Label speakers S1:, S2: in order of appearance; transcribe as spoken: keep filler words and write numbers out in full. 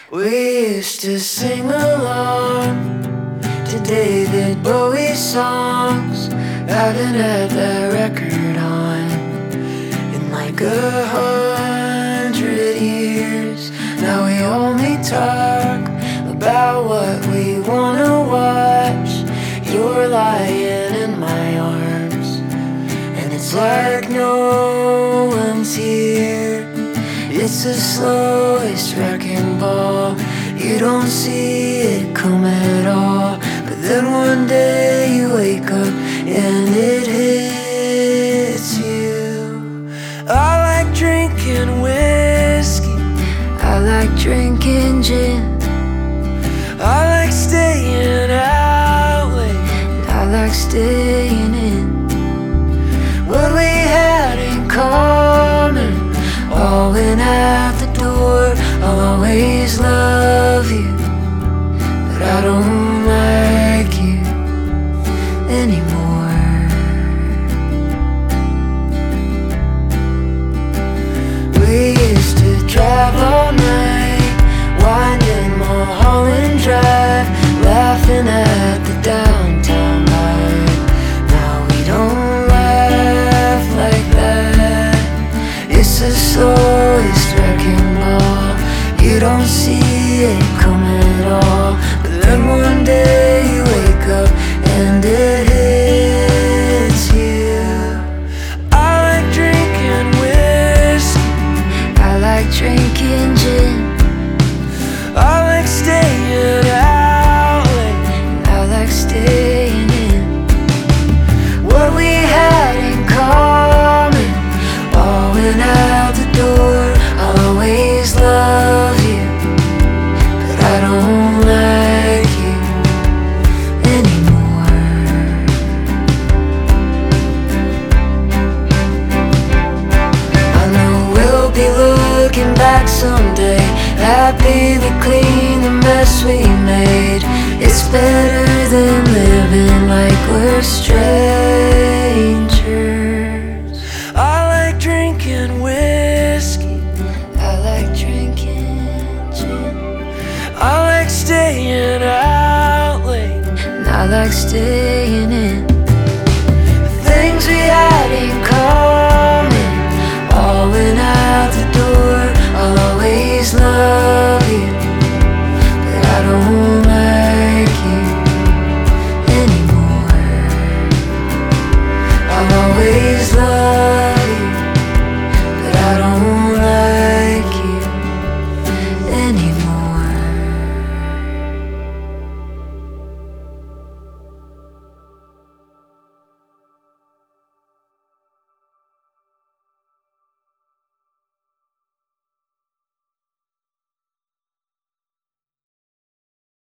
S1: We used to sing along to David Bowie songs. Haven't had that record on in like a hundred years. Now we only talk about what we wanna watch. You're lying in my arms, and it's like no one's here. It's the slowest wrecking ball. You don't see it come at all. But then one day you wake up and it hits you. I like drinking whiskey, I like drinking gin, I like staying out late, I like staying in. What we had in common all went out the door. I'll always love you, but I don't like you anymore. We used to drive all night, winding Mulholland Drive, laughing at the downtown light. Now we don't laugh like that. It's the slowest wrecking ball. You don't see it come at all. But then one day you wake up and it hits you. I like drinking whiskey, I like drinking gin, I like staying out late, and I like staying in. What we had in common all went out the door. I'll always love you, but I don't like you anymore. I know we'll be looking back someday, happy we cleaned the mess we made. It's better than living like we're strangers. I like drinking whiskey, I like drinking gin, I like staying out late, and I like staying in. The things we had in common